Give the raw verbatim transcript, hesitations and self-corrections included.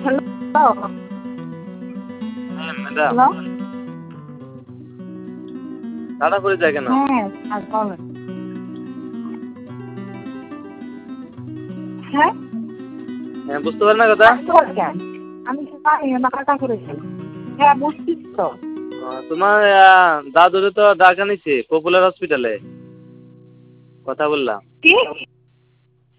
Hello হ্যাঁ madam hello তাড়া করে যায় কেন? হ্যাঁ আর বলেন হ্যাঁ হ্যাঁ বুঝতে পারেন না কথা? আসতে কেন আমি তো জানি না কাটা করেছি হ্যাঁ বুঝছিস তো আহ, তোমার আহ, দাদুরে তো ডাকা নিছে পপুলার হসপিটালে কথা বললাম। কি